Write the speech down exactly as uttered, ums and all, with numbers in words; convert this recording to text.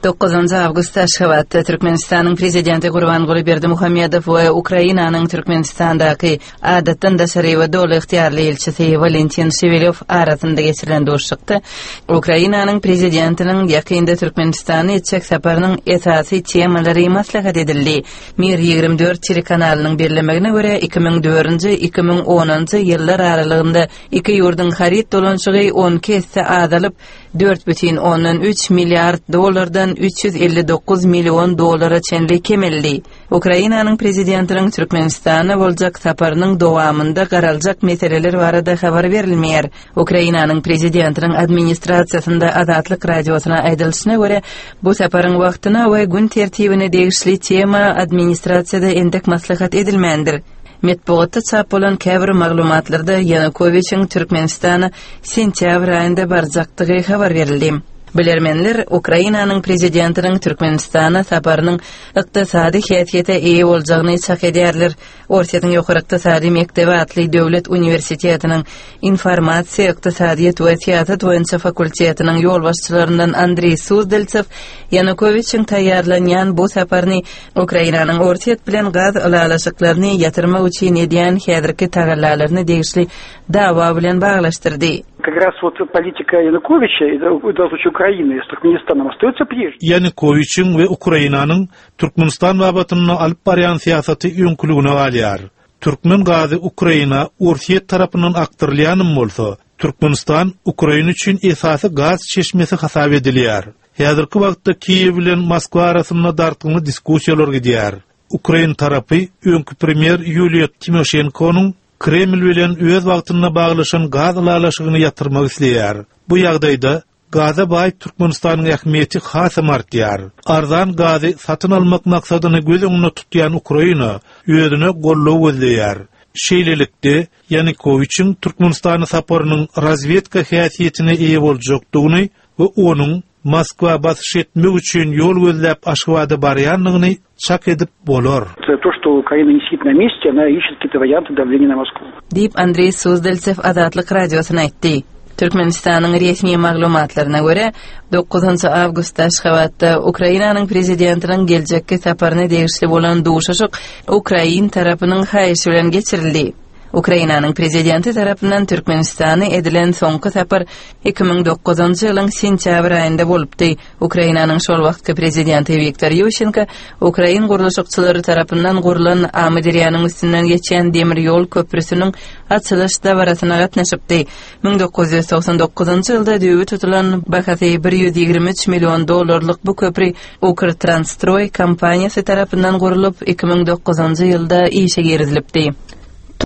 dokuzuncu avgust Aşgabatda Türkmenistan'ın prezidenti Gurbanguly Berdimuhamedov we Ukrainanyň Türkmenistandaki adatdan daşary we dowla ixtiyarly elçisi Valentin Shivelov arasynda geçirilen duruşykda Ukrainanyň prezidentiniň ýakynda Türkmenistany etjek saparynyň esasy temalary maslahat edildi. Mir ýigirme dört telekanalynyň belirlemegine görä iki ming dördünji iki ming onunji ýyllar aralygynda iki ýurdun harit dolanşygy on kesse azalyp dört бүтүн ондон üç milliard dollardan üç yüz elli dokuz milyon dollara çenli kemelli. Ukrainanyň prezidentiniň Türkmenistana boljak saparynyň dowamında garalajak meseleler barada habar berilmeýär. Ukrainanyň prezidentiniň administrasiýasynda Azatlyk radiosyna aýdylyşyna görä, bu saparyň wagtyna we gün tertibine degişli tema administrasiýada endek maslahat edilmendir. Metbuatda çap bolan käbir maglumatlarda Yanukovyçyň Türkmenistana sentýabr aýynda barjakdygy habar berildi. Bilermenler Ukrainanyň prezidentiniň Türkmenistana saparynyň ykdysady häsiýete eýe boljagyny çak edýärler. Orsiýatyň ýokary ykdysady mektebi atly döwlet uniwersitetiniň informasiýa, ykdysadyýat we siýasat boýunça fakultetining ýolbaşçylaryndan Andrey Suzdeltsev Yanukovyçyň taýýarlanýan bu saparyny Ukrainanyň orsiýet bilen gaz alalaşyklaryny ýatyrmak üçin edýän häzirki tagallalaryny degişli dawa bilen baglaşdyrdy. Как раз вот политика Януковича и даже Украины с Туркменистаном остается прежней. Yanukovyçyň we Ukrainanyň Türkmenistan babatyny alyp barýan siýasaty öňkülügine alýar. Türkmen gazy Ukraina orsiýet tarapyndan aktarylýan bolsa, Türkmenistan Ukraina üçin esasy gaz çeşmesi hasap edilýär. Häzirki wagtda Kiýew bilen Moskwa arasynda dartyňly diskussiýalar gidýär. Ukraina tarapy öňkü premier Yuliya Timoshenkonyň Kreml bilen öz wagtyna baglaşan gaz alalaşygyny ýatyrmak isleýär. Bu ýagdaýda gaza baý Türkmenistanyň ähmiýeti hasam artýar. Arzan gazy satyn almak maksadyny göz öňüne tutýan Ukraina özüne gollaw gözleýär. Şeýlelikde Yanukovyçyň Türkmenistana saparynyň razvedka häsiýetine eýe boljakdygyny we onuň Moskwa basyş etmek üçin ýol gözläp Aşgabatda barýanlygyny çak edip bolar. То, что Украина не сидит на месте, она ищет какие-то варианты давления на Москву. Dip Andrey Suzdeltsev Azatlyk radiosyna aýtdy. Türkmenistanyň resmi maglumatlaryna görä, dokuzuncu awgustda Aşgabatda Ukrainanyň prezidentiniň geljekki saparyna degişli bolan duşuşyk Ukrain tarapynyň haýyşy bilen geçirildi. Ukrainanyň prezidenti tarapyndan Türkmenistana edilen soňky sapar iki ming dokuzunji ýylyň sentýabr aýynda bolupdy. Ukrainanyň şol wagtky prezidenti Viktor Yushchenko Ukrain guruluşçylary tarapyndan gurulan Amuderiýanyň üstünden geçen demir ýol köprüsiniň açylyş dawrasyna gatnaşypdy. ming dokuz ýüz toksan dokuzunji ýylda düýbi tutulan bahasy bir yüz ýigirme üç milyon dollarlyk bu köprü Ukrtranstroy kompaniýasy tarapyndan gurulup iki ming dokuzunji ýylda işe girilipdi.